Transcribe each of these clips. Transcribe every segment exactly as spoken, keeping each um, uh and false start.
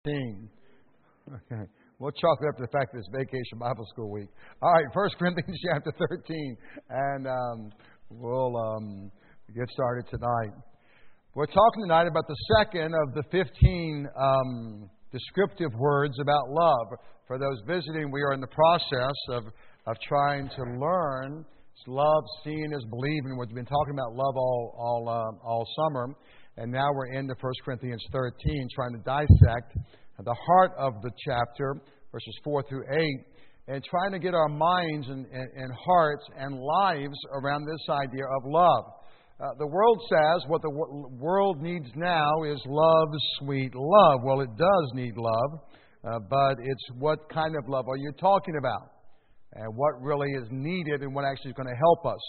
thirteen. Okay. We'll chalk it up to the fact that it's Vacation Bible School week. All right, First Corinthians chapter thirteen. And um, we'll um, get started tonight. We're talking tonight about the second of the fifteen um, descriptive words about love. For those visiting, we are in the process of, of trying to learn love, seeing is believing. We've been talking about love all all uh, all summer. And now we're into First Corinthians thirteen, trying to dissect the heart of the chapter, verses four through eight, and trying to get our minds and, and, and hearts and lives around this idea of love. Uh, the world says what the w- world needs now is love, sweet love. Well, it does need love, uh, but it's what kind of love are you talking about? And what really is needed and what actually is going to help us.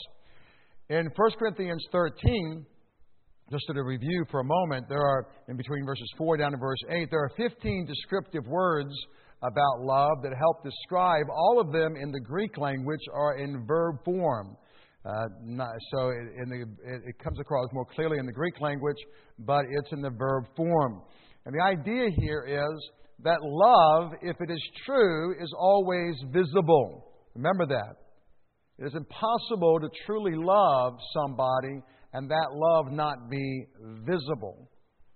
In First Corinthians thirteen, just to review for a moment, there are, in between verses four down to verse eight, there are fifteen descriptive words about love that help describe. All of them in the Greek language are in verb form. Uh, not, so it, in the, it, it comes across more clearly in the Greek language, but it's in the verb form. And the idea here is that love, if it is true, is always visible. Remember that. It is impossible to truly love somebody and that love not be visible.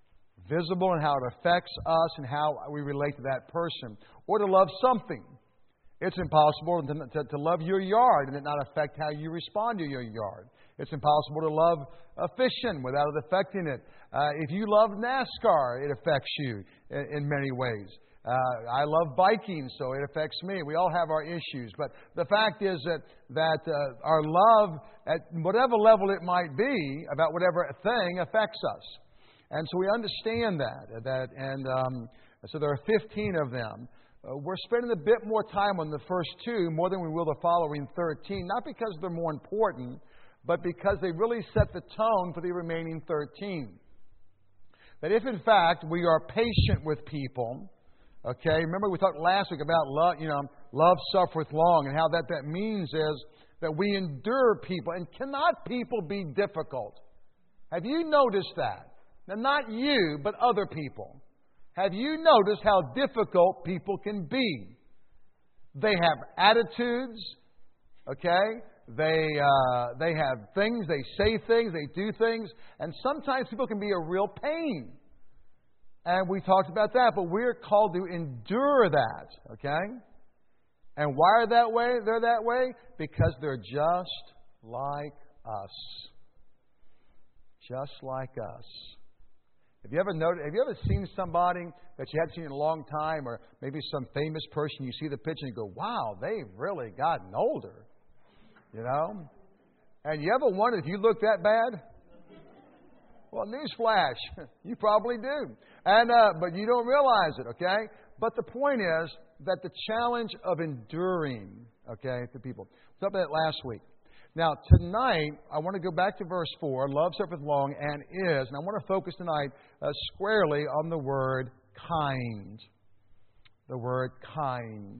Visible in how it affects us and how we relate to that person. Or to love something. It's impossible to, to, to love your yard and it not affect how you respond to your yard. It's impossible to love uh, fishing without it affecting it. Uh, if you love NASCAR, it affects you in, in many ways. Uh, I love biking, so it affects me. We all have our issues. But the fact is that, that uh, our love, at whatever level it might be, about whatever thing, affects us. And so we understand that. that and um, so there are fifteen of them. Uh, we're spending a bit more time on the first two, more than we will the following thirteen. Not because they're more important, but because they really set the tone for the remaining thirteen. That if, in fact, we are patient with people... Okay, remember we talked last week about love, you know, love suffereth long, and how that, that means is that we endure people. And cannot people be difficult? Have you noticed that? Now, not you, but other people. Have you noticed how difficult people can be? They have attitudes, okay? They, uh, they have things, they say things, they do things, and sometimes people can be a real pain. And we talked about that, but we're called to endure that, okay? And why are that way? They're that way because they're just like us. Just like us. Have you ever noticed, have you ever seen somebody that you hadn't seen in a long time, or maybe some famous person, you see the picture and you go, wow, they've really gotten older. You know? And you ever wondered if you look that bad? Well, newsflash, you probably do. And uh, but you don't realize it, okay? But the point is that the challenge of enduring, okay, to people. We talked about that last week. Now, tonight, I want to go back to verse four. Love suffereth long and is. And I want to focus tonight uh, squarely on the word kind. The word kind.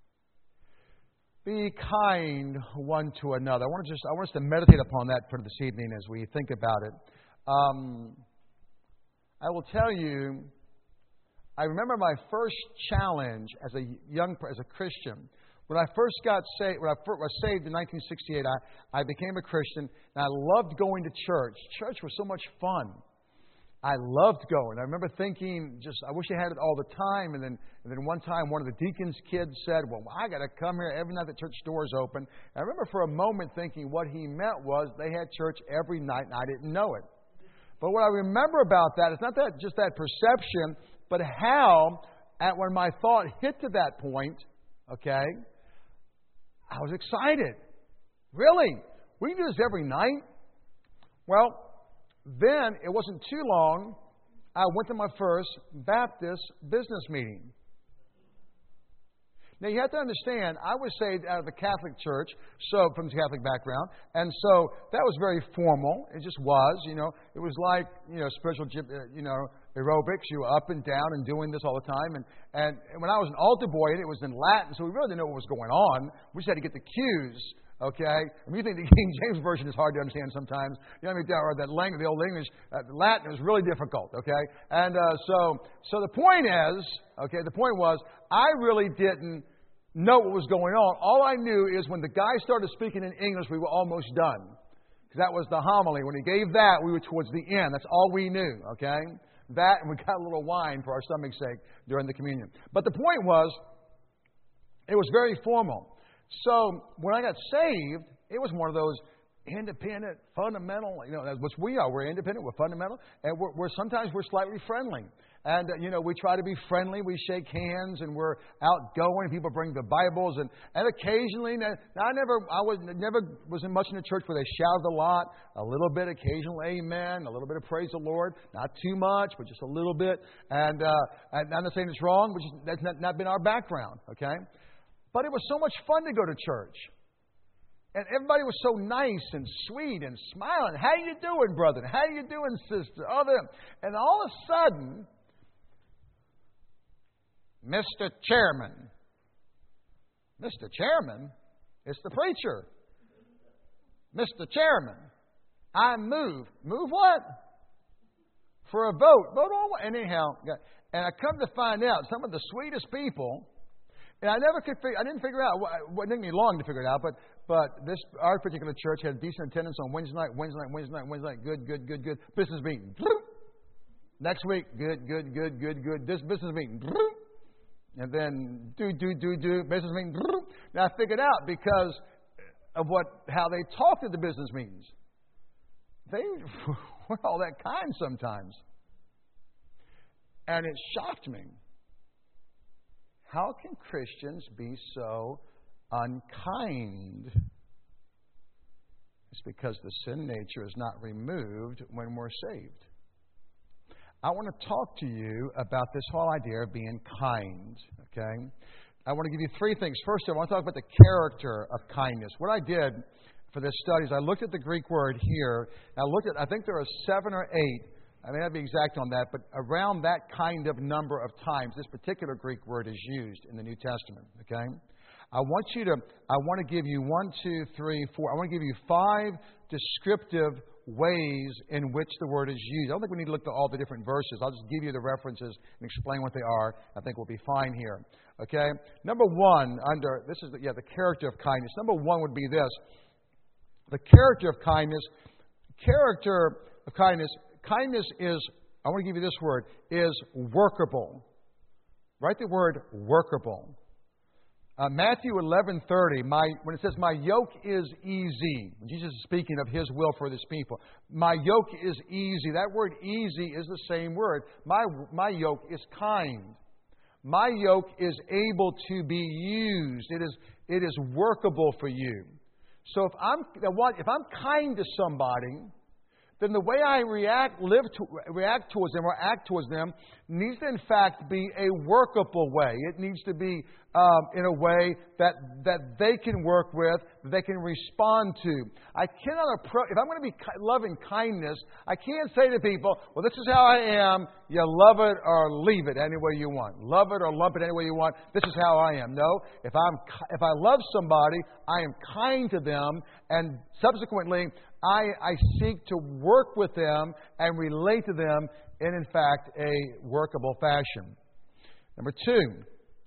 Be kind one to another. I want to just I want us to meditate upon that for this evening as we think about it. Um, I will tell you, I remember my first challenge as a young, as a Christian. When I first got saved, when I first was saved in nineteen sixty-eight, I, I became a Christian, and I loved going to church. Church was so much fun. I loved going. I remember thinking, just I wish I had it all the time. And then, and then one time, one of the deacon's kids said, "Well, I got to come here every night the church doors open." And I remember for a moment thinking what he meant was they had church every night, and I didn't know it. But what I remember about that is not that just that perception, but how, at when my thought hit to that point, okay, I was excited. Really? We can do this every night? Well, then it wasn't too long, I went to my first Baptist business meeting. Now, you have to understand, I was saved out of the Catholic Church, so from the Catholic background, and so that was very formal. It just was, you know. It was like, you know, spiritual, you know, aerobics. You were up and down and doing this all the time. And, and when I was an altar boy, it was in Latin, so we really didn't know what was going on. We just had to get the cues Okay? I mean, you think the King James Version is hard to understand sometimes. You know what I mean? Or that language, the old English, uh, Latin was really difficult. Okay? And uh, so, so the point is, okay, the point was, I really didn't know what was going on. All I knew is when the guy started speaking in English, we were almost done. Because that was the homily. When he gave that, we were towards the end. That's all we knew. Okay? That, and we got a little wine for our stomach's sake during the communion. But the point was, it was very formal. So when I got saved, it was one of those independent, fundamental, you know, that's what we are. We're independent, we're fundamental, and we're, we're sometimes we're slightly friendly. And, uh, you know, we try to be friendly, we shake hands, and we're outgoing. People bring the Bibles, and, and occasionally, now I never, I was never was in much in a church where they shouted a lot, a little bit, occasional amen, a little bit of praise the Lord, not too much, but just a little bit. And, uh, and I'm not saying it's wrong, but just, that's not, not been our background, okay? But it was so much fun to go to church. And everybody was so nice and sweet and smiling. How you doing, brother? How you doing, sister? All them. And all of a sudden, Mister Chairman. Mister Chairman? It's the preacher. Mister Chairman, I move. Move what? For a vote. Vote on what? Anyhow, and I come to find out some of the sweetest people. And I never could figure, I didn't figure out, well, it didn't take me long to figure it out, but but this, our particular church had decent attendance on Wednesday night, Wednesday night, Wednesday night, Wednesday night, good, good, good, good. Business meeting. Next week, good, good, good, good, good. This business meeting. And then do, do, do, do, business meeting. Now I figured out because of what, how they talked at the business meetings. They were all that kind sometimes. And it shocked me. How can Christians be so unkind? It's because the sin nature is not removed when we're saved. I want to talk to you about this whole idea of being kind. Okay? I want to give you three things. First, I want to talk about the character of kindness. What I did for this study is I looked at the Greek word here. I looked at, I think there are seven or eight. I may not be exact on that, but around that kind of number of times, this particular Greek word is used in the New Testament. Okay? I want you to, I want to give you one, two, three, four. I want to give you five descriptive ways in which the word is used. I don't think we need to look at all the different verses. I'll just give you the references and explain what they are. I think we'll be fine here. Okay? Number one, under, this is, the, yeah, the character of kindness. Number one would be this. The character of kindness, character of kindness, kindness is, I want to give you this word, is workable. Write the word workable. Uh, Matthew eleven thirty, my, when it says, my yoke is easy, Jesus is speaking of His will for His people. My yoke is easy. That word easy is the same word. My, my yoke is kind. My yoke is able to be used. It is, it is workable for you. So if I'm, if I'm kind to somebody, then the way I react, live to, react towards them or act towards them needs to, in fact, be a workable way. It needs to be um, in a way that that they can work with, that they can respond to. I cannot approach, if I'm going to be loving kindness, I can't say to people, well, this is how I am. You love it or leave it any way you want. Love it or lump it any way you want. This is how I am. No, if I'm if I love somebody, I am kind to them, and subsequently, I, I seek to work with them and relate to them in, in fact, a workable fashion. Number two,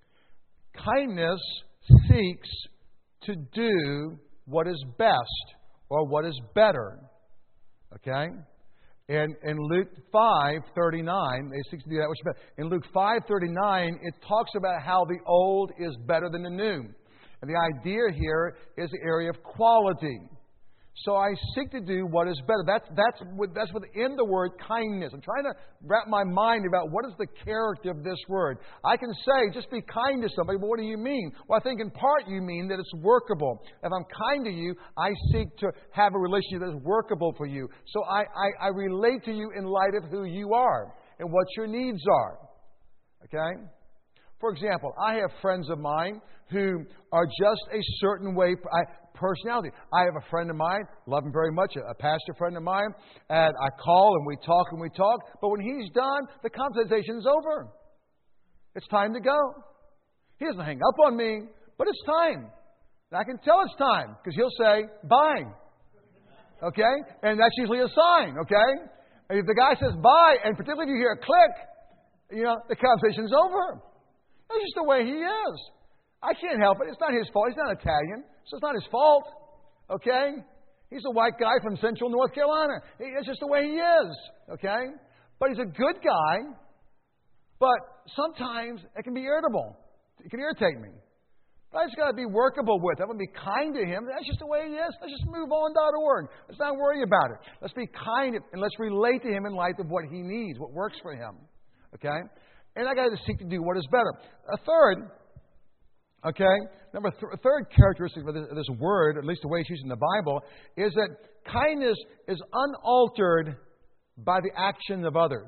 kindness seeks to do what is best or what is better. Okay? In, in Luke five thirty-nine, they seek to do that which is better. In Luke five thirty-nine, it talks about how the old is better than the new. And the idea here is the area of quality. So I seek to do what is better. That's, that's, that's within the word kindness. I'm trying to wrap my mind about what is the character of this word. I can say, just be kind to somebody, but what do you mean? Well, I think in part you mean that it's workable. If I'm kind to you, I seek to have a relationship that is workable for you. So I, I, I relate to you in light of who you are and what your needs are. Okay? For example, I have friends of mine who are just a certain way, I, personality. I have a friend of mine, love him very much, a, a pastor friend of mine, and I call and we talk and we talk, but when he's done, the conversation is over. It's time to go. He doesn't hang up on me, but it's time. And I can tell it's time because he'll say, bye. Okay? And that's usually a sign, okay? And if the guy says bye, and particularly if you hear a click, you know, the conversation's over. That's just the way he is. I can't help it. It's not his fault. He's not Italian, so it's not his fault. Okay? He's a white guy from central North Carolina. It's just the way he is. Okay? But he's a good guy. But sometimes it can be irritable. It can irritate me. But I just got to be workable with him. I'm going to be kind to him. That's just the way he is. Let's just move on dot org. Let's not worry about it. Let's be kind and let's relate to him in light of what he needs, what works for him. Okay? And I got to seek to do what is better. A third, okay, number th- a third characteristic of this, of this word, at least the way it's used in the Bible, is that kindness is unaltered by the action of others.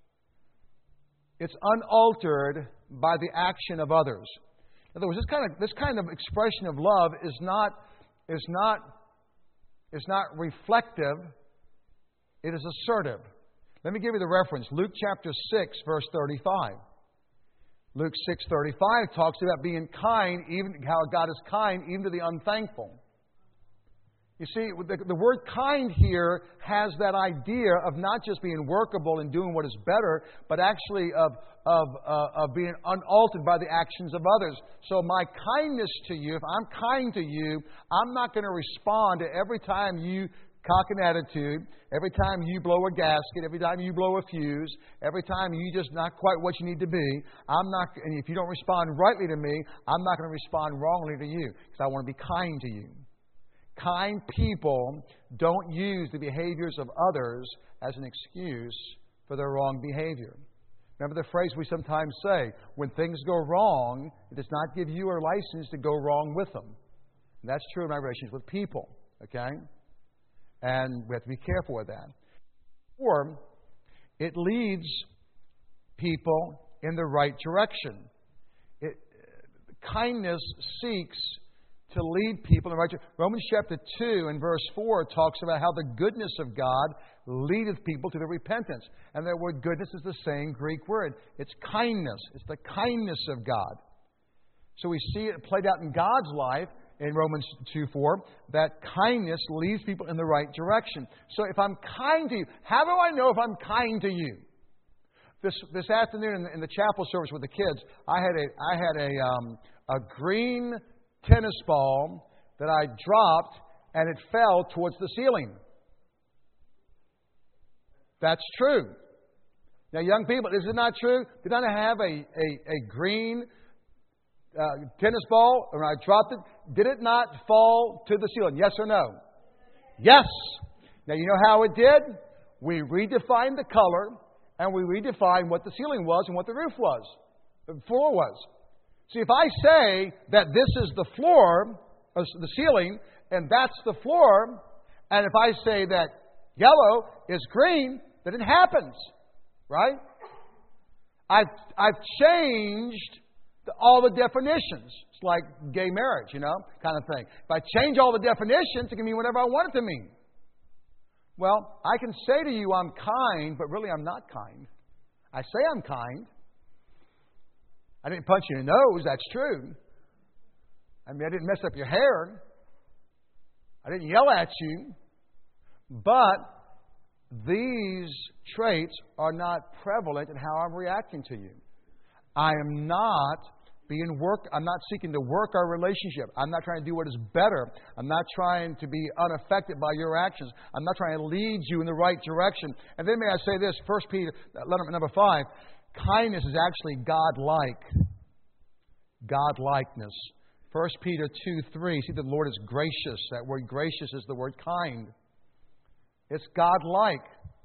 It's unaltered by the action of others. In other words, this kind of this kind of expression of love is not is not is not reflective. It is assertive. Let me give you the reference. Luke chapter six, verse thirty-five. Luke six thirty-five talks about being kind, even how God is kind even to the unthankful. You see, the, the word kind here has that idea of not just being workable and doing what is better, but actually of, of, uh, of being unaltered by the actions of others. So my kindness to you, if I'm kind to you, I'm not going to respond to every time you cock an attitude, every time you blow a gasket, every time you blow a fuse, every time you just not quite what you need to be. I'm not, and if you don't respond rightly to me, I'm not going to respond wrongly to you because I want to be kind to you. Kind people don't use the behaviors of others as an excuse for their wrong behavior. Remember the phrase we sometimes say, when things go wrong, it does not give you a license to go wrong with them. And that's true in my relations with people, okay? And we have to be careful with that. Or it leads people in the right direction. It, kindness seeks to lead people in the right direction. Romans chapter two and verse four talks about how the goodness of God leadeth people to the repentance. And that word goodness is the same Greek word. It's kindness. It's the kindness of God. So we see it played out in God's life in Romans two four, that kindness leads people in the right direction. So if I'm kind to you, how do I know if I'm kind to you? This this afternoon in the, in the chapel service with the kids, I had a I had a um, a green tennis ball that I dropped and it fell towards the ceiling. That's true. Now, young people, is it not true? Did I have a, a, a green uh, tennis ball when I dropped it? Did it not fall to the ceiling? Yes or no? Yes. Now, you know how it did? We redefined the color and we redefined what the ceiling was and what the roof was, the floor was. See, if I say that this is the floor, or the ceiling, and that's the floor, and if I say that yellow is green, then it happens, right? I've, I've changed the, all the definitions. It's like gay marriage, you know, kind of thing. If I change all the definitions, it can mean whatever I want it to mean. Well, I can say to you I'm kind, but really I'm not kind. I say I'm kind. I didn't punch you in the nose, that's true. I mean, I didn't mess up your hair. I didn't yell at you. But these traits are not prevalent in how I'm reacting to you. I am not being work. I'm not seeking to work our relationship. I'm not trying to do what is better. I'm not trying to be unaffected by your actions. I'm not trying to lead you in the right direction. And then may I say this, First Peter, number five, kindness is actually God-like. God-likeness. First Peter two three. See, the Lord is gracious. That word gracious is the word kind. It's God-like.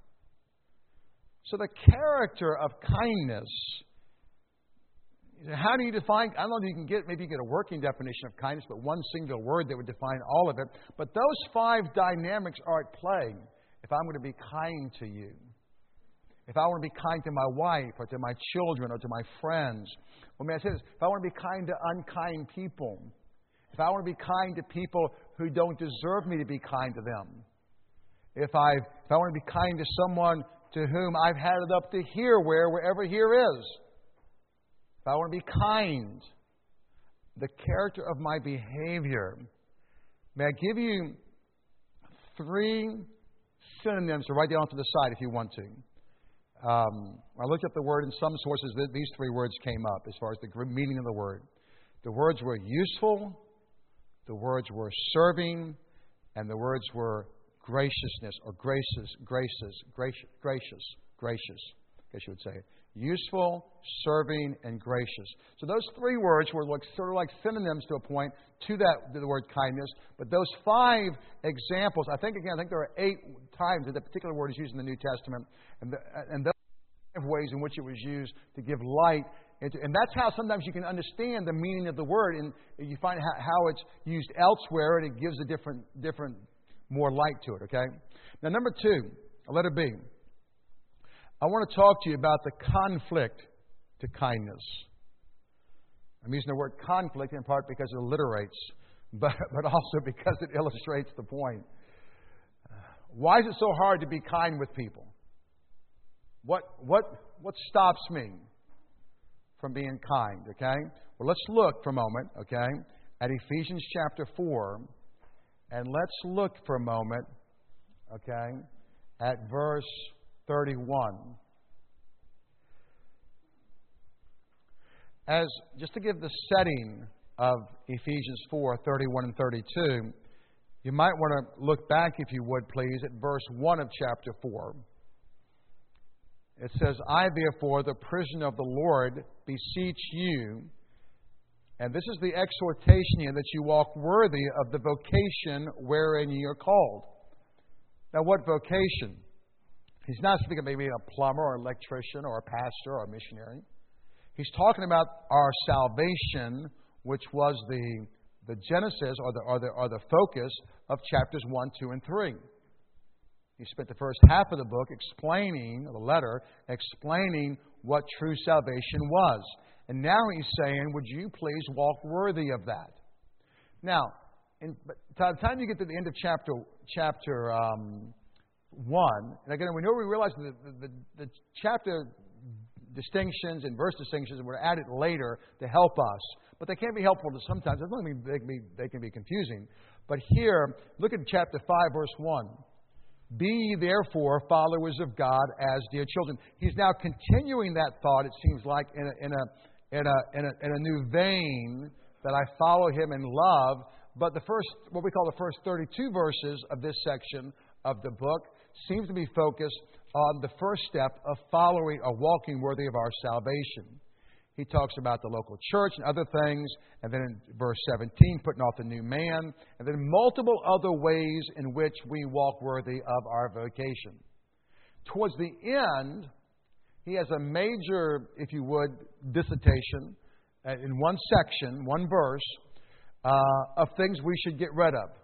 So the character of kindness, how do you define, I don't know if you can get, maybe you get a working definition of kindness, but one single word that would define all of it. But those five dynamics are at play if I'm going to be kind to you. If I want to be kind to my wife or to my children or to my friends. Well, may I say this? If I want to be kind to unkind people. If I want to be kind to people who don't deserve me to be kind to them. If I if I want to be kind to someone to whom I've had it up to here, where, wherever here is. If I want to be kind, the character of my behavior. May I give you three synonyms to write down to the side if you want to. Um, I looked up the word in some sources. These three words came up as far as the meaning of the word. The words were useful, the words were serving, and the words were graciousness or gracious, gracious, gracious, gracious, gracious, I guess you would say. Useful, serving, and gracious. So those three words were like, sort of like synonyms to a point to that to the word kindness. But those five examples, I think again, I think there are eight times that that particular word is used in the New Testament, and the, and those five ways in which it was used to give light. Into, and that's how sometimes you can understand the meaning of the word, and you find how, how it's used elsewhere, and it gives a different, different, more light to it. Okay. Now, number two, letter B. I want to talk to you about the conflict to kindness. I'm using the word conflict in part because it alliterates, but, but also because it illustrates the point. Why is it so hard to be kind with people? What, what, what stops me from being kind, okay? Well, let's look for a moment, okay, at Ephesians chapter four, and let's look for a moment, okay, at verse thirty-one. As just to give the setting of Ephesians four, thirty-one and thirty-two, you might want to look back, if you would please, at verse one of chapter four. It says, I therefore, the prisoner of the Lord, beseech you, and this is the exhortation here, that you walk worthy of the vocation wherein ye are called. Now, what vocation? He's not speaking of maybe a plumber or electrician or a pastor or a missionary. He's talking about our salvation, which was the, the genesis or the, or, the, or the focus of chapters one, two, and three. He spent the first half of the book explaining, the letter, explaining what true salvation was. And now he's saying, would you please walk worthy of that? Now, in, by the time you get to the end of chapter chapter um, one, and again, we know we realize the, the, the chapter distinctions and verse distinctions were added later to help us, but they can be helpful to sometimes. I don't mean they can be, they can be confusing. But here, look at chapter five, verse one. Be ye therefore followers of God as dear children. He's now continuing that thought, it seems like, in a, in a, in a, in a, in a new vein, that I follow Him in love. But the first, what we call the first thirty-two verses of this section of the book, seems to be focused on the first step of following or walking worthy of our salvation. He talks about the local church and other things, and then in verse seventeen, putting off the new man, and then multiple other ways in which we walk worthy of our vocation. Towards the end, he has a major, if you would, dissertation in one section, one verse, uh, of things we should get rid of,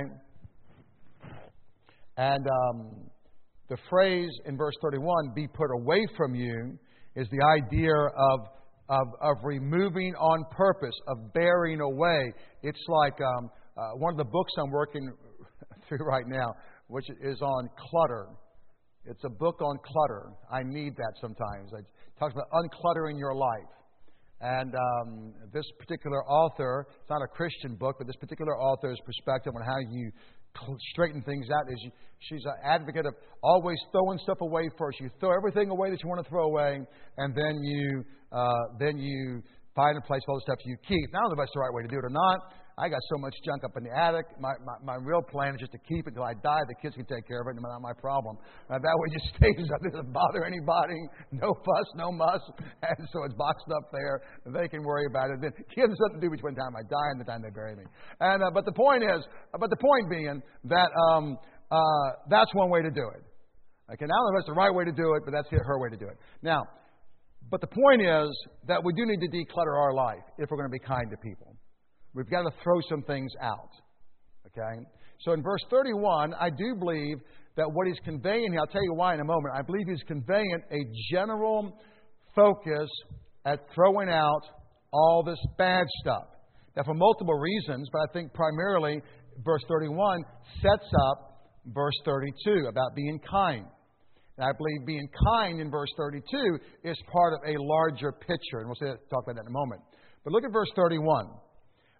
okay? And um, the phrase in verse thirty-one, be put away from you, is the idea of Of, of removing on purpose, of bearing away. It's like um, uh, one of the books I'm working through right now, which is on clutter. It's a book on clutter. I need that sometimes. It talks about uncluttering your life. And um, this particular author, it's not a Christian book, but this particular author's perspective on how you straighten things out is you, she's an advocate of always throwing stuff away first. You throw everything away that you want to throw away, and then you uh, then you find a place for all the stuff you keep. Now, I don't know if that's the right way to do it or not. I got so much junk up in the attic. My, my, my real plan is just to keep it until I die. The kids can take care of it, not my problem. Uh, that way it just stays up. It doesn't bother anybody. No fuss, no muss. And so it's boxed up there. And they can worry about it. Then kids have something to do between the time I die and the time they bury me. And uh, but the point is, but the point being that um, uh, that's one way to do it. Okay, now I don't know if that's the right way to do it, but that's her way to do it. Now, but the point is that we do need to declutter our life if we're going to be kind to people. We've got to throw some things out. Okay? So in verse thirty-one, I do believe that what he's conveying here, I'll tell you why in a moment, I believe he's conveying a general focus at throwing out all this bad stuff. Now, for multiple reasons, but I think primarily verse thirty-one sets up verse thirty-two about being kind. And I believe being kind in verse thirty-two is part of a larger picture. And we'll see, talk about that in a moment. But look at verse thirty-one.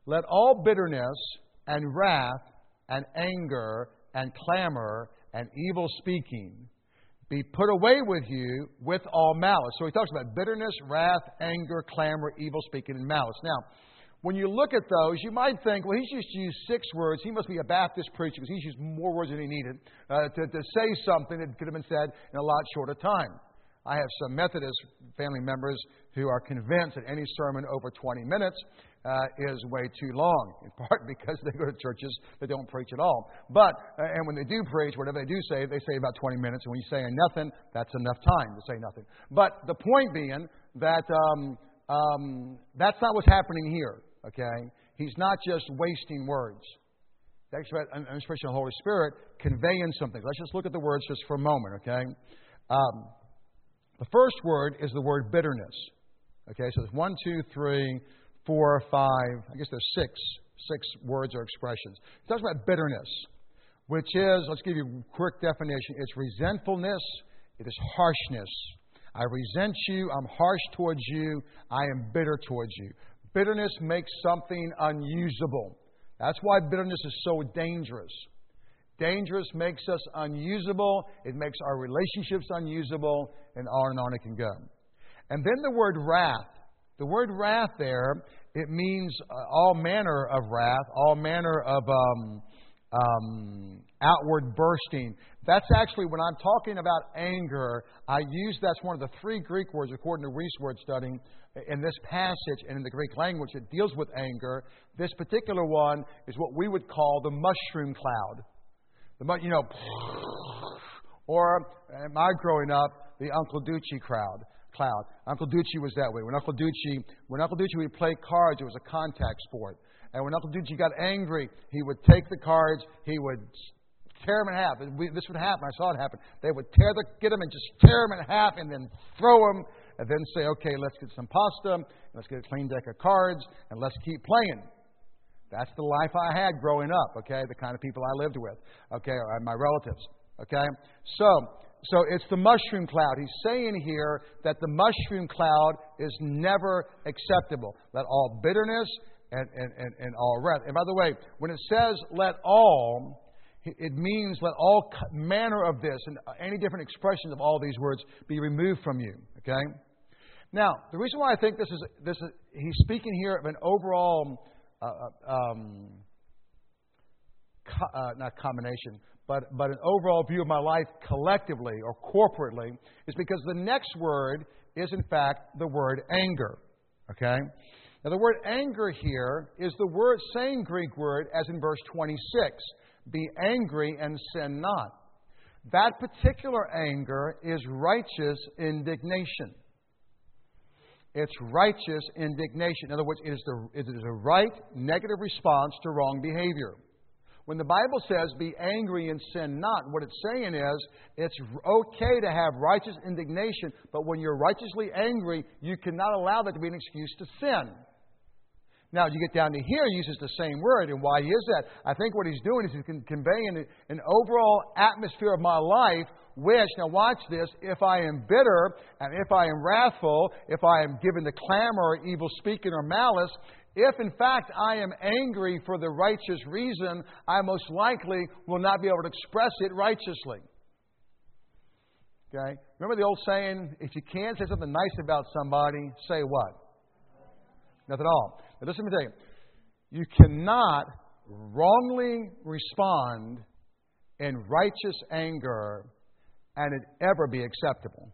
let all bitterness and wrath and anger and clamor and evil speaking be put away with you with all malice. So he talks about bitterness, wrath, anger, clamor, evil speaking, and malice. Now, when you look at those, you might think, well, he's just used six words. He must be a Baptist preacher because he's used more words than he needed uh, to, to say something that could have been said in a lot shorter time. I have some Methodist family members who are convinced that any sermon over twenty minutes uh, is way too long, in part because they go to churches that don't preach at all. But, uh, and when they do preach, whatever they do say, they say about twenty minutes. And when you say nothing, that's enough time to say nothing. But the point being that um, um, that's not what's happening here, okay? He's not just wasting words. That's an expression of the Holy Spirit conveying something. Let's just look at the words just for a moment, okay? Um, the first word is the word bitterness. Okay, so there's one, two, three, four, five, I guess there's six, six words or expressions. It talks about bitterness, which is, let's give you a quick definition, it's resentfulness, it is harshness. I resent you, I'm harsh towards you, I am bitter towards you. Bitterness makes something unusable. That's why bitterness is so dangerous. Dangerous makes us unusable. It makes our relationships unusable, and on and on it can go. And then the word wrath. The word wrath there, it means uh, all manner of wrath, all manner of um, um, outward bursting. That's actually, when I'm talking about anger, I use, that's one of the three Greek words, according to Reese word study, in this passage and in the Greek language that deals with anger. This particular one is what we would call the mushroom cloud. The, you know, or uh, my growing up, the Uncle Ducey crowd, cloud. Uncle Ducey was that way. When Uncle Ducey, when Uncle Ducey would play cards, it was a contact sport. And when Uncle Ducey got angry, he would take the cards, he would tear them in half. We, this would happen. I saw it happen. They would tear the, get them and just tear them in half and then throw them and then say, okay, let's get some pasta, and let's get a clean deck of cards, and let's keep playing. That's the life I had growing up, okay? The kind of people I lived with, okay? Or my relatives, okay? So, so it's the mushroom cloud. He's saying here that the mushroom cloud is never acceptable. Let all bitterness and, and, and, and all wrath. And by the way, when it says let all, it means let all manner of this and any different expressions of all these words be removed from you, okay? Now, the reason why I think this is, this is he's speaking here of an overall... Uh, um, co- uh, not combination, but, but an overall view of my life collectively or corporately is because the next word is, in fact, the word anger. Okay? Now, the word anger here is the word, same Greek word as in verse twenty-six. Be angry and sin not. That particular anger is righteous indignation. It's righteous indignation. In other words, it is, the, it is a right negative response to wrong behavior. When the Bible says, be angry and sin not, what it's saying is, it's okay to have righteous indignation, but when you're righteously angry, you cannot allow that to be an excuse to sin. Now, you get down to here, he uses the same word, and why is that? I think what he's doing is he's conveying an overall atmosphere of my life which, now watch this, if I am bitter and if I am wrathful, if I am given to clamor or evil speaking or malice, if in fact I am angry for the righteous reason, I most likely will not be able to express it righteously. Okay? Remember the old saying, if you can't say something nice about somebody, say what? Nothing at all. Now listen, let me tell you. You cannot wrongly respond in righteous anger and it ever be acceptable.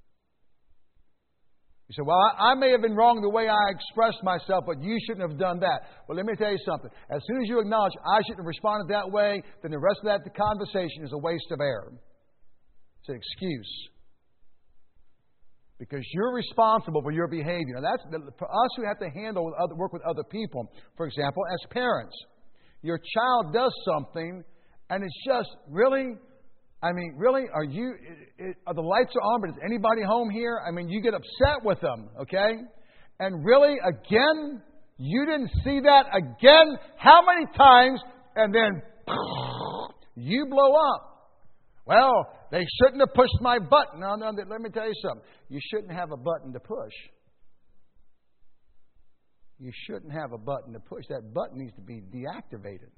You say, well, I, I may have been wrong the way I expressed myself, but you shouldn't have done that. Well, let me tell you something. As soon as you acknowledge I shouldn't have responded that way, then the rest of that the conversation is a waste of air. It's an excuse. Because you're responsible for your behavior. Now, that's for us who have to handle with other, work with other people. For example, as parents, your child does something, and it's just really. I mean, really, are you? It, it, are the lights are on, but is anybody home here? I mean, you get upset with them, okay? And really, again, you didn't see that again. How many times? And then you blow up. Well, they shouldn't have pushed my button. No, no. Let me tell you something. You shouldn't have a button to push. you shouldn't have a button to push. That button needs to be deactivated.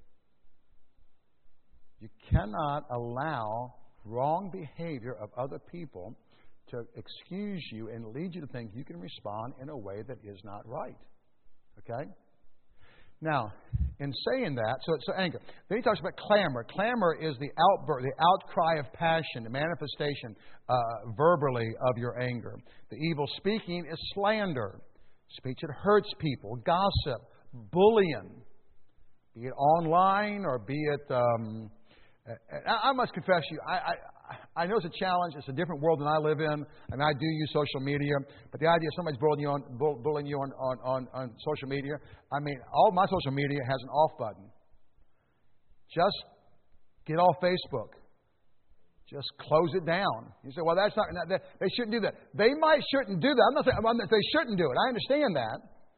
You cannot allow wrong behavior of other people to excuse you and lead you to think you can respond in a way that is not right. Okay? Now, in saying that, so, so anger. Then he talks about clamor. Clamor is the outburst, the outcry of passion, the manifestation uh, verbally of your anger. The evil speaking is slander, speech that hurts people, gossip, bullying, be it online or be it. Um, I, I must confess to you, I, I I know it's a challenge. It's a different world than I live in. I mean, I do use social media, but the idea of somebody's bullying you on, bullying you on, on, on, on social media, I mean, all my social media has an off button. Just get off Facebook. Just close it down. You say, well, that's not, they shouldn't do that. They might shouldn't do that. I'm not saying I'm not, they shouldn't do it. I understand that.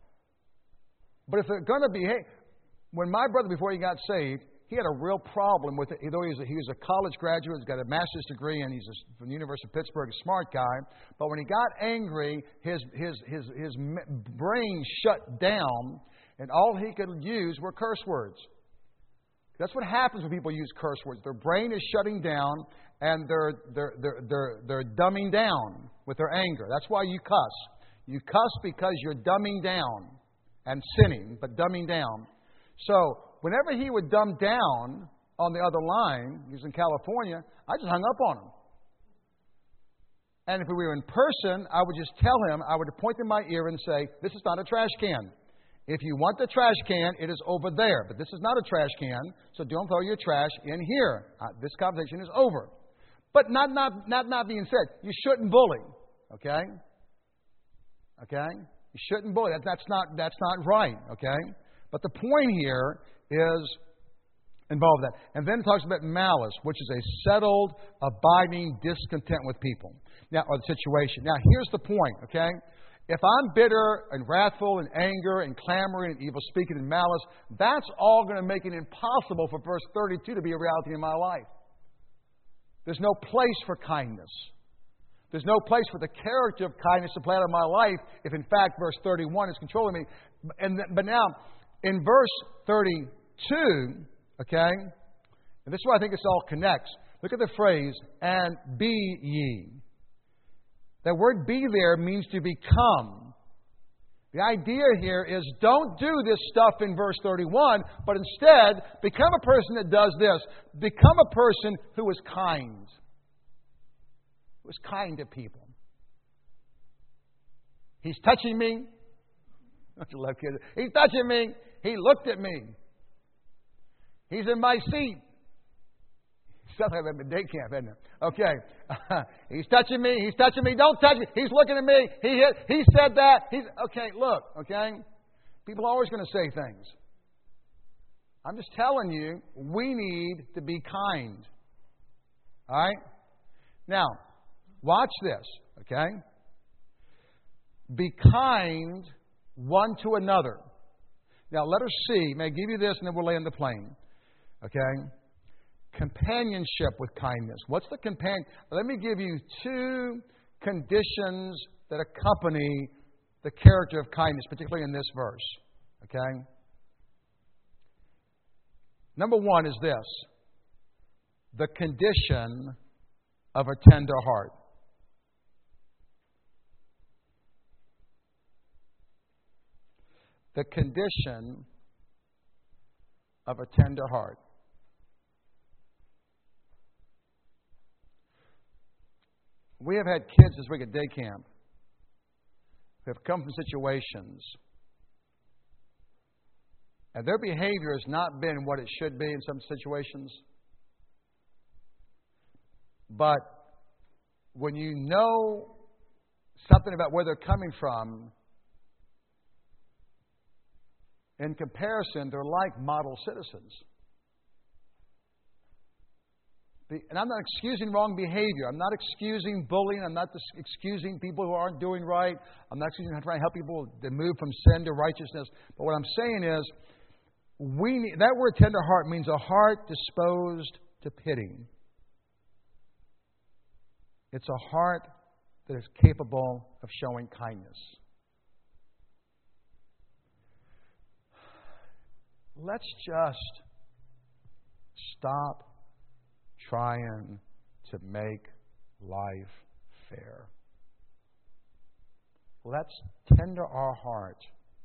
But if they're going to behave, when my brother, before he got saved, he had a real problem with it. Though he was a, he was a college graduate, he's got a master's degree, and he's a, from the University of Pittsburgh, a smart guy. But when he got angry, his his his his brain shut down, and all he could use were curse words. That's what happens when people use curse words. Their brain is shutting down, and they're they're they're they're, they're dumbing down with their anger. That's why you cuss. You cuss because you're dumbing down and sinning, but dumbing down. So whenever he would dumb down on the other line, he was in California, I just hung up on him. And if we were in person, I would just tell him, I would point in my ear and say, this is not a trash can. If you want the trash can, it is over there. But this is not a trash can, so don't throw your trash in here. Uh, this conversation is over. But not, not, not, not being said, you shouldn't bully. Okay? Okay? You shouldn't bully. That, that's, not, that's not right. Okay? But the point here is involved that. And then it talks about malice, which is a settled, abiding discontent with people. Now, or the situation. Now, here's the point, okay? If I'm bitter and wrathful and anger and clamoring and evil speaking and malice, that's all going to make it impossible for verse thirty-two to be a reality in my life. There's no place for kindness. There's no place for the character of kindness to play out in my life if, in fact, verse thirty-one is controlling me. And but now, in verse thirty-two, okay, and this is why I think this all connects. Look at the phrase, and be ye. That word be there means to become. The idea here is don't do this stuff in verse thirty-one, but instead become a person that does this. Become a person who is kind. Who is kind to people. He's touching me. Don't you love kids? He's touching me. He looked at me. He's in my seat. Something like that in day camp, isn't it? Okay. He's touching me. He's touching me. Don't touch me. He's looking at me. He hit, He said that. He's okay. Look. Okay. People are always going to say things. I'm just telling you, we need to be kind. All right. Now, watch this. Okay. Be kind one to another. Now, letter C. May I give you this, and then we'll land the plane. Okay. Companionship with kindness. What's the companion? Let me give you two conditions that accompany the character of kindness, particularly in this verse. Okay? Number one is this: the condition of a tender heart. The condition of a tender heart. We have had kids this week at day camp who have come from situations, and their behavior has not been what it should be in some situations. But when you know something about where they're coming from, in comparison, they're like model citizens. And I'm not excusing wrong behavior. I'm not excusing bullying. I'm not excusing people who aren't doing right. I'm not excusing trying to help people to move from sin to righteousness. But what I'm saying is, we need, that word tender heart means a heart disposed to pity. It's a heart that is capable of showing kindness. let's just stop trying to make life fair. Let's tender our heart.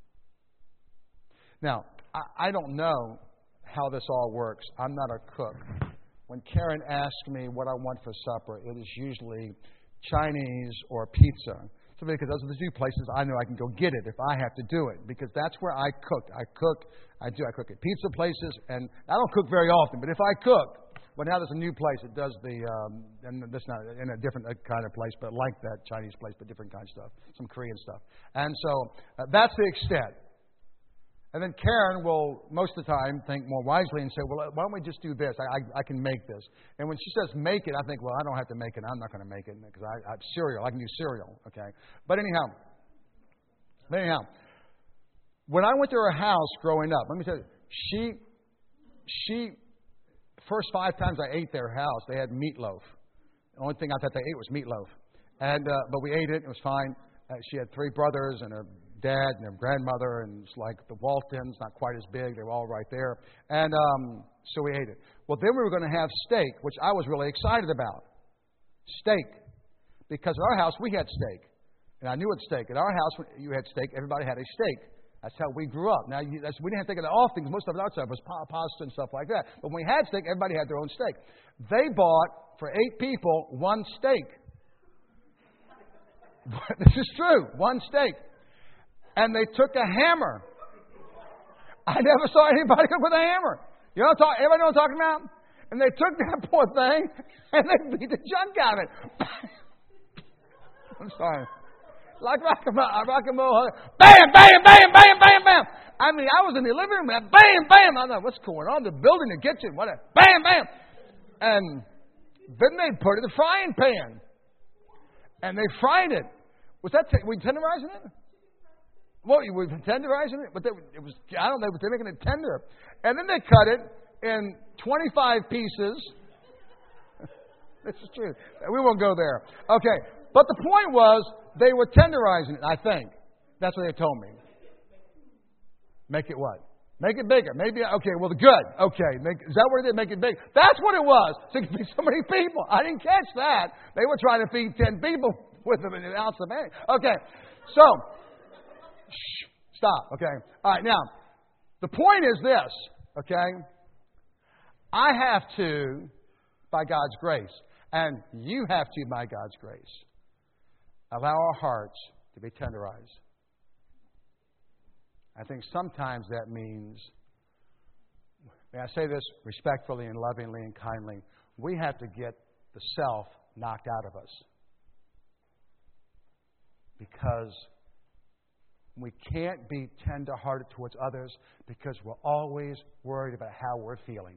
Now, I, I don't know how this all works. I'm not a cook. When Karen asks me what I want for supper, it is usually Chinese or pizza. Simply because those are the two places I know I can go get it if I have to do it. Because that's where I cook. I cook, I do, I cook at pizza places, and I don't cook very often, but if I cook, well, now there's a new place that does the, um, and this not in a different kind of place, but like that Chinese place, but different kind of stuff, some Korean stuff. And so uh, that's the extent. And then Karen will, most of the time, think more wisely and say, well, why don't we just do this? I, I, I can make this. And when she says make it, I think, well, I don't have to make it. I'm not going to make it because I, I have cereal. I can do cereal, okay? But anyhow, but anyhow, when I went to her house growing up, let me tell you, she, she, first five times I ate their house, they had meatloaf. The only thing I thought they ate was meatloaf. And, uh, but we ate it. It was fine. Uh, she had three brothers and a dad and their grandmother, and it's like the Waltons, not quite as big. They were all right there. And um, so we ate it. Well, then we were going to have steak, which I was really excited about. Steak. Because at our house, we had steak. And I knew it steak. At our house, when you had steak, everybody had a steak. That's how we grew up. Now, you, that's, we didn't have to take it often because most of it outside was pa- pasta and stuff like that. But when we had steak, everybody had their own steak. They bought, for eight people, one steak. This is true. One steak. And they took a hammer. I never saw anybody cook with a hammer. You know what I'm talking, everybody know what I'm talking about? And they took that poor thing and they beat the junk out of it. I'm sorry. Like rock and roll, rock and roll. Bam, bam, bam, bam, bam, bam. I mean, I was in the living room and bam, bam. I thought, what's going on? The building, the kitchen, whatever. Bam, bam. And then they put it in the frying pan. And they fried it. Was that, t- were you tenderizing it? Well, you were tenderizing it, but they, it was, I don't know, but they're making it tender. And then they cut it in twenty-five pieces. This is true. We won't go there. Okay. But the point was, they were tenderizing it, I think. That's what they told me. Make it what? Make it bigger. Maybe, okay, well, good. Okay. Make, is that what it did? Make it big. That's what it was. To feed so many people. I didn't catch that. They were trying to feed ten people with them in an ounce of egg. Okay. So, shh, stop, okay? All right, now, the point is this, okay? I have to, by God's grace, and you have to, by God's grace, allow our hearts to be tenderized. I think sometimes that means, may I say this respectfully and lovingly and kindly, we have to get the self knocked out of us. Because we can't be tender-hearted towards others because we're always worried about how we're feeling.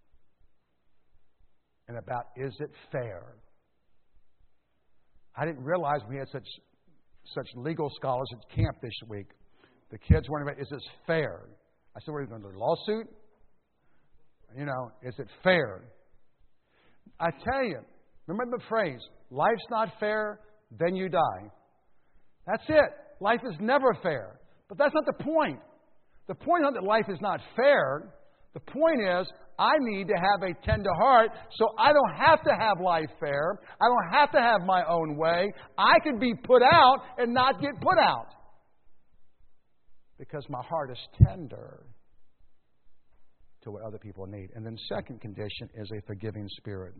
And about, is it fair? I didn't realize we had such such legal scholars at camp this week. The kids were wondering about, is this fair? I said, what are you going to do, a lawsuit? You know, is it fair? I tell you, remember the phrase, life's not fair, then you die. That's it. Life is never fair. But that's not the point. The point is not that life is not fair. The point is, I need to have a tender heart so I don't have to have life fair. I don't have to have my own way. I can be put out and not get put out. Because my heart is tender to what other people need. And then second condition is a forgiving spirit.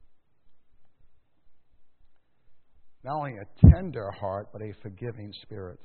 Not only a tender heart, but a forgiving spirit.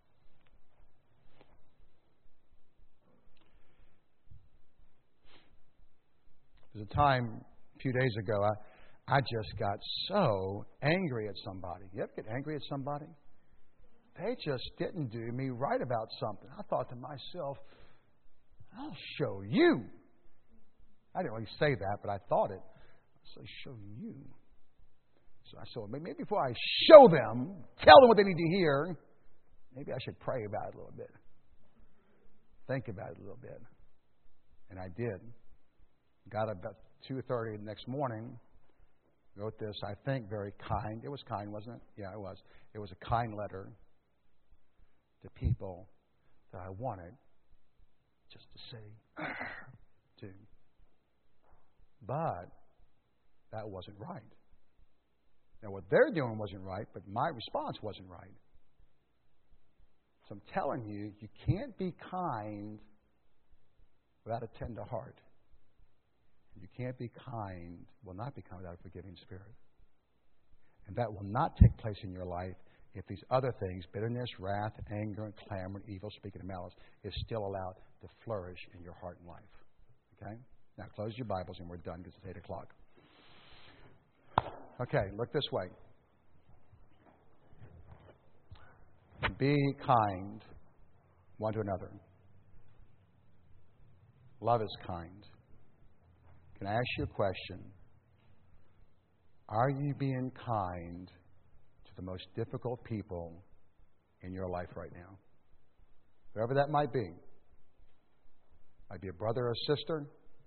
There's a time a few days ago, I, I just got so angry at somebody. You ever get angry at somebody? They just didn't do me right about something. I thought to myself, I'll show you. I didn't really say that, but I thought it. I'll say, show you. So I thought, maybe before I show them, tell them what they need to hear, maybe I should pray about it a little bit. Think about it a little bit. And I did. Got up about two thirty the next morning, wrote this, I think, very kind. It was kind, wasn't it? Yeah, it was. It was a kind letter to people that I wanted just to say, too. But that wasn't right. Now, what they're doing wasn't right, but my response wasn't right. So I'm telling you, you can't be kind without a tender heart. You can't be kind, will not be kind without a forgiving spirit. And that will not take place in your life if these other things, bitterness, wrath, anger, and clamor, and evil speaking, and malice, is still allowed to flourish in your heart and life. Okay? Now close your Bibles and we're done because it's eight o'clock. Okay, look this way. Be kind one to another. Love is kind. Can I ask you a question? Are you being kind to the most difficult people in your life right now? Whoever that might be. Might be a brother or sister.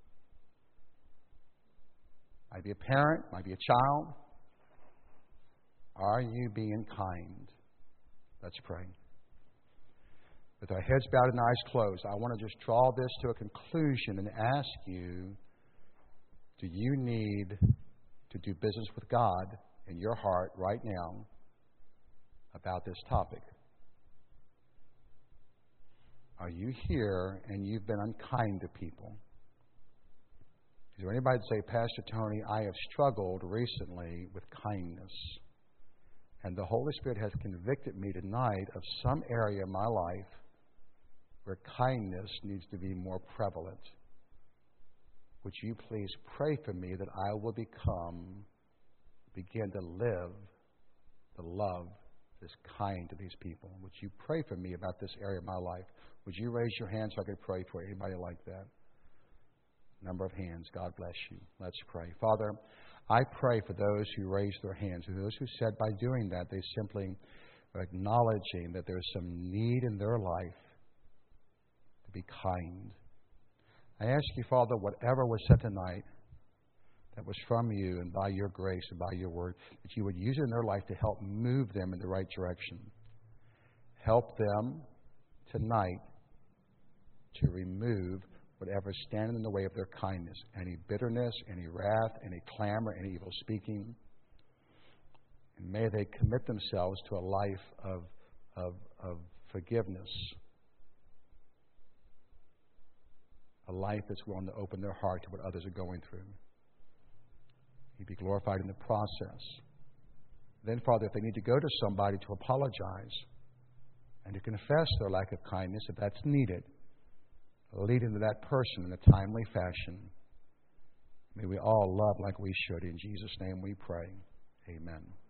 Might be a parent. Might be a child. Are you being kind? Let's pray. With our heads bowed and eyes closed, I want to just draw this to a conclusion and ask you, do you need to do business with God in your heart right now about this topic? Are you here and you've been unkind to people? Is there anybody that say, Pastor Tony, I have struggled recently with kindness, and the Holy Spirit has convicted me tonight of some area in my life where kindness needs to be more prevalent? Would you please pray for me that I will become, begin to live the love that is kind to these people? Would you pray for me about this area of my life? Would you raise your hand so I could pray for anybody like that? Number of hands. God bless you. Let's pray. Father, I pray for those who raised their hands, and those who said by doing that they simply are acknowledging that there's some need in their life to be kind. I ask you, Father, whatever was said tonight that was from you and by your grace and by your word, that you would use it in their life to help move them in the right direction. Help them tonight to remove whatever is standing in the way of their kindness, any bitterness, any wrath, any clamor, any evil speaking. And may they commit themselves to a life of, of, of forgiveness, a life that's willing to open their heart to what others are going through. He'd be glorified in the process. Then, Father, if they need to go to somebody to apologize and to confess their lack of kindness, if that's needed, lead into that person in a timely fashion. May we all love like we should. In Jesus' name we pray. Amen.